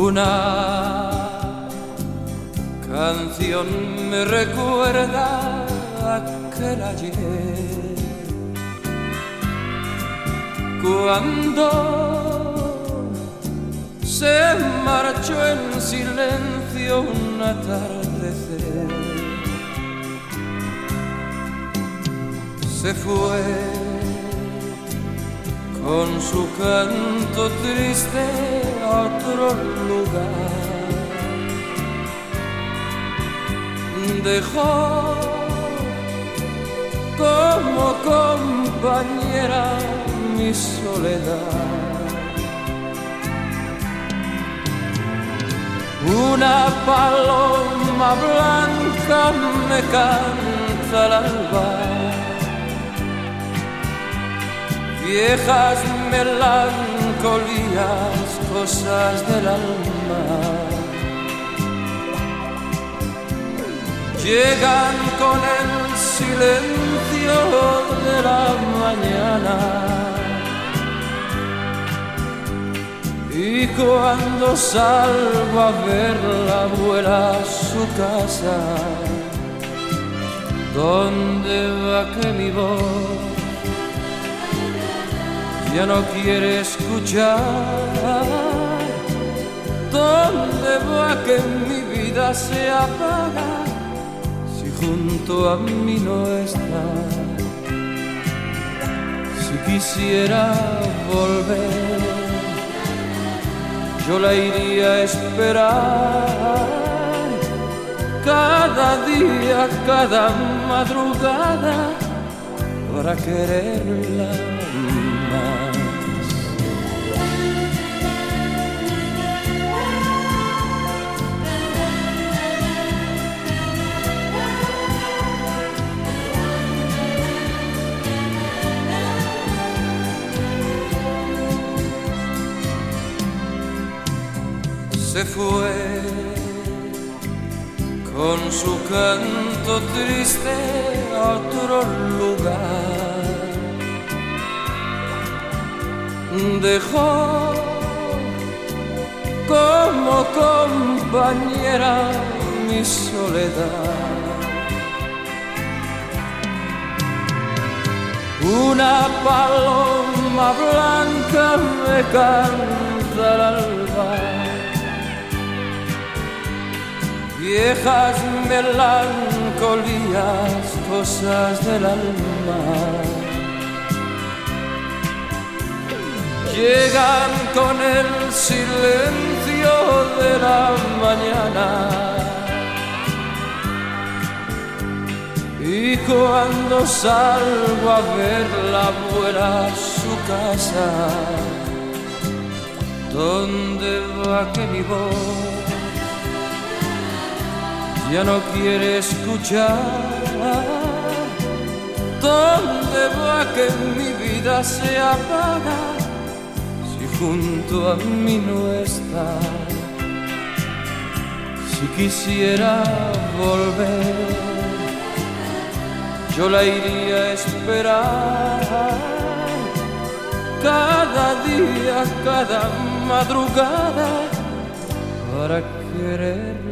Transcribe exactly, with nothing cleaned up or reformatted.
Una canción me recuerda aquel ayer, cuando se marchó en silencio un atardecer. Se fue con su canto triste a otro lugar. Dejó como compañera mi soledad. Una paloma blanca me canta al alba, viejas melancolías, cosas del alma, llegan con el silencio de la mañana. Y cuando salgo a verla vuela a su casa, ¿dónde va que mi voz ya no quiere escuchar? ¿Dónde va que mi vida se apaga si junto a mí no está? Si quisiera volver, yo la iría a esperar. Cada día, cada madrugada, para quererla más. Se fue con su canto triste a otro lugar. Dejó como compañera mi soledad. Una paloma blanca me canta al alba, viejas melancolías, cosas del alma, llegan con el silencio de la mañana. Y cuando salgo a verla vuela a su casa, ¿dónde va que mi voz ya no quiere escuchar? ¿Dónde va que mi vida se apaga si junto a mí no está? Si quisiera volver, yo la iría a esperar. Cada día, cada madrugada, para querer